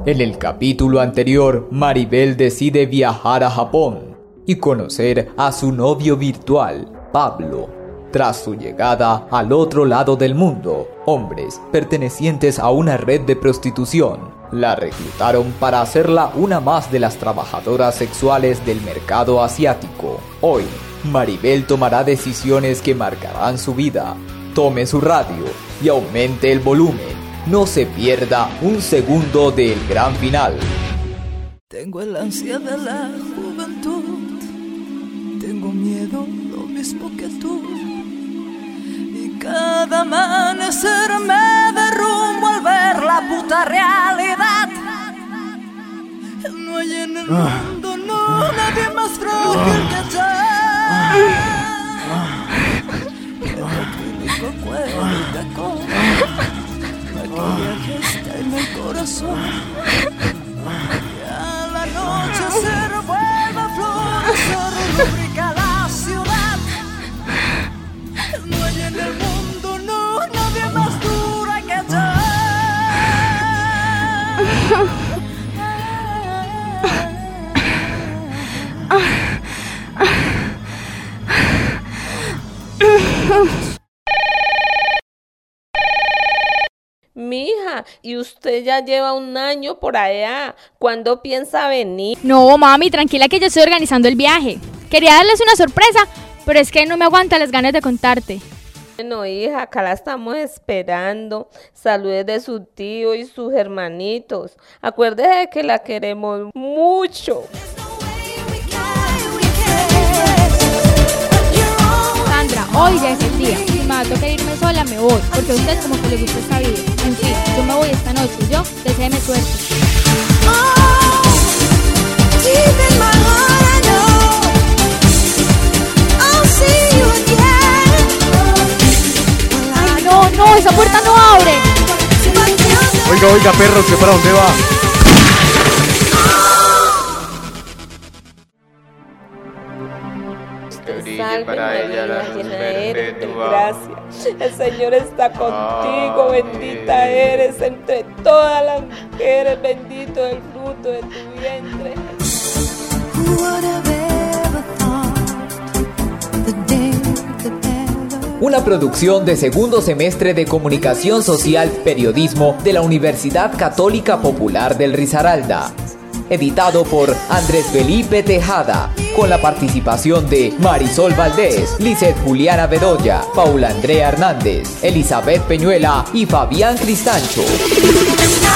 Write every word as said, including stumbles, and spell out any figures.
En el capítulo anterior, Maribel decide viajar a Japón y conocer a su novio virtual, Pablo. Tras su llegada al otro lado del mundo, hombres pertenecientes a una red de prostitución la reclutaron para hacerla una más de las trabajadoras sexuales del mercado asiático. Hoy, Maribel tomará decisiones que marcarán su vida. Tome su radio y aumente el volumen. No se pierda un segundo del gran final. Tengo el ansia de la juventud, tengo miedo lo mismo que tú, y cada amanecer me derrumbo al ver la puta realidad. No hay en el mundo, no, nadie más frágil que yo. Que acrílico, cuero y tacón, maquillaje está en el corazón. La noche se revuelve, florecer, rubrica la ciudad. No hay en el mundo, no, nadie más dura que yo. Mija, y usted ya lleva un año por allá. ¿Cuándo piensa venir? No, mami, tranquila que yo estoy organizando el viaje. Quería darles una sorpresa, pero es que no me aguanta las ganas de contarte. Bueno, hija, acá la estamos esperando. Saludes de su tío y sus hermanitos. Acuérdese de que la queremos mucho. Sandra, hoy ya es el día. Si me va a tocar irme sola, me voy, porque a usted como que le gusta esta vida. En fin, yo me voy esta noche. Yo, deséeme suerte. Ay, no, no, esa puerta no abre. Oiga, oiga, perro, ¿usted para dónde va? Salve María, llena eres de gracia. El Señor está contigo, bendita eres entre todas las mujeres, bendito el fruto de tu vientre. Una producción de segundo semestre de Comunicación Social Periodismo de la Universidad Católica Popular del Risaralda. Editado por Andrés Felipe Tejada, con la participación de Marisol Valdés, Lizeth Juliana Bedoya, Paula Andrea Hernández, Elizabeth Peñuela y Fabián Cristancho.